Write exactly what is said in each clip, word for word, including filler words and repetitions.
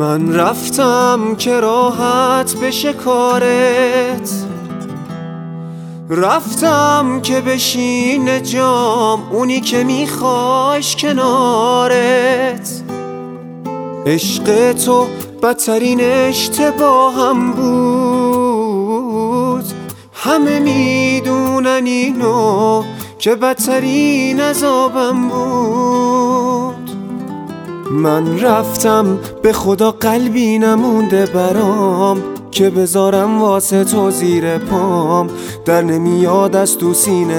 من رفتم که راحت بشه کارت، رفتم که بشینه جام اونی که میخوایش کنارت. عشق تو بدترین اشتباهم بود، همه میدونن اینو که بدترین عذابم بود. من رفتم به خدا قلبی نمونده برام که بذارم واسه تو زیر پام، در نمیاد از تو سینه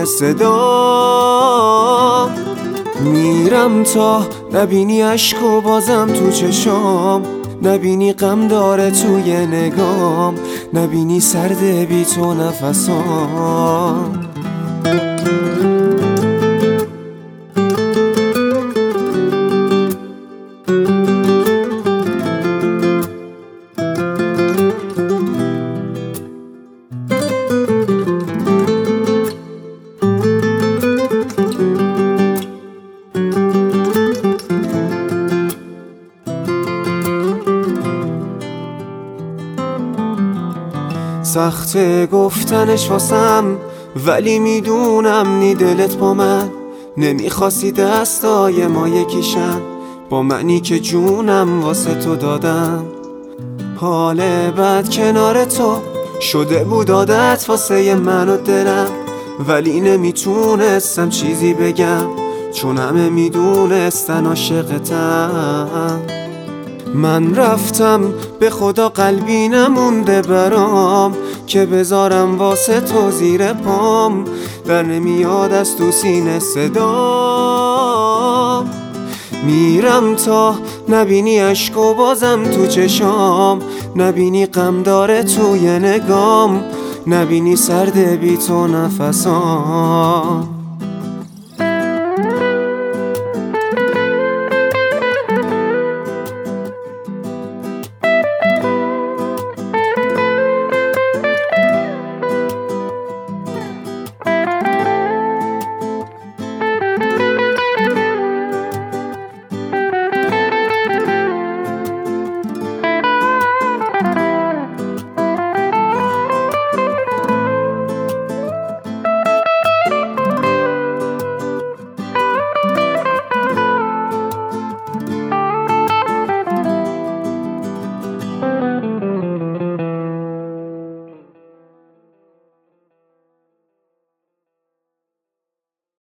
صدا. میرم تا نبینی عشقو بازم تو چشام، نبینی غم داره توی نگام، نبینی سرده بی تو نفسام. سخته گفتنش واسم، ولی میدونم نی دلت با من نمیخواستی دستای ما یکیشن، با منی که جونم واسه تو دادم. حال بد کنار تو شده بود عادت واسه من و دلم، ولی نمیتونستم چیزی بگم چون همه میدونستن عاشقتم. من رفتم به خدا قلبی نمونده برام که بذارم واسه تو زیر پام، در نمیاد از تو سینه صدا. میرم تا نبینی عشقو بازم تو چشام، نبینی غم داره توی نگام، نبینی سرده بی تو نفسام.